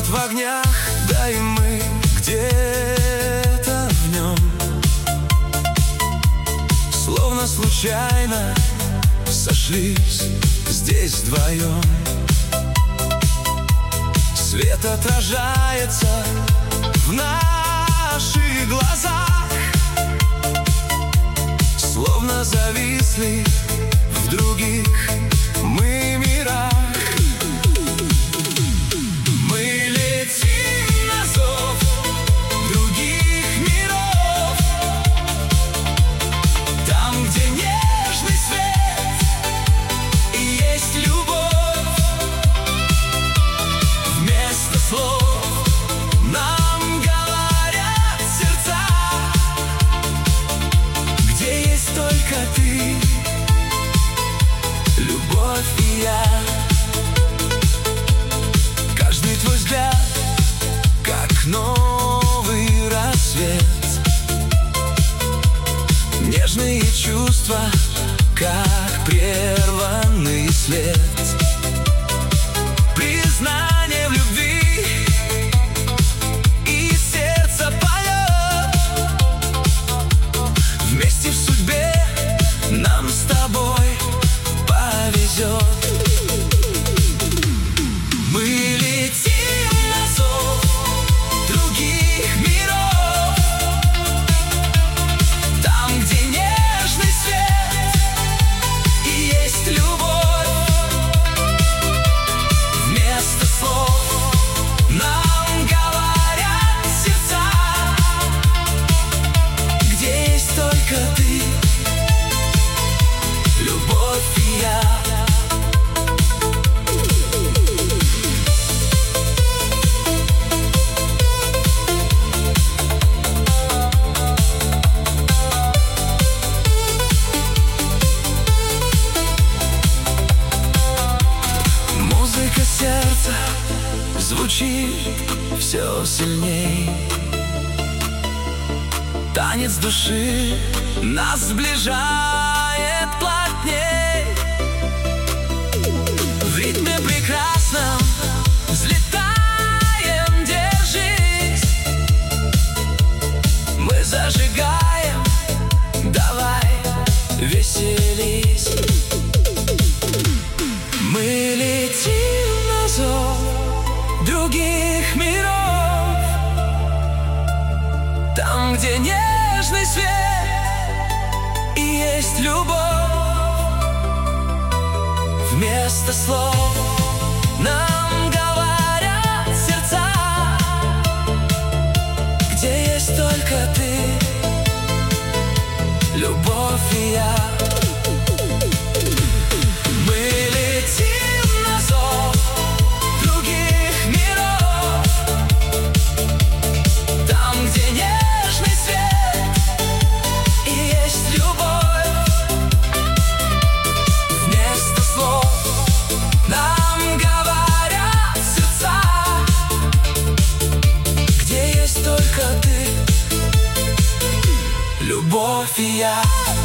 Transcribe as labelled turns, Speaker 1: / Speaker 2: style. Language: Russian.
Speaker 1: в огнях, да и мы где-то в нем. Словно случайно сошлись здесь вдвоем. Свет отражается в наших глазах, словно зависли в других мы мирах. Мы летим на зов других миров, там, где нежный свет и есть любовь. Вместо слов нам говорят сердца, где есть только ты, любовь и я. Каждый твой взгляд, как новый рассвет. Нежные чувства, как прерванный след. Признание в любви, и сердце поет. Вместе в судьбе нам с тобой повезет. Мы летим на зов других миров, там, где нежный свет и есть любовь. Вместо слов нам говорят сердца, где есть только ты, любовь и я. Музыка сердца звучит все сильней. Танец души нас сближает плотней. В ритме прекрасном взлетаем, держись. Мы зажигаем, давай веселись. Мы летим на зов других миров, там, где нежный свет и есть любовь. Вместо слов нам говорят сердца, где есть только ты, любовь и я. Мы летим на зов других миров, там, где нежный свет и есть любовь. Вместо слов нам говорят сердца, где есть только ты, любовь и я.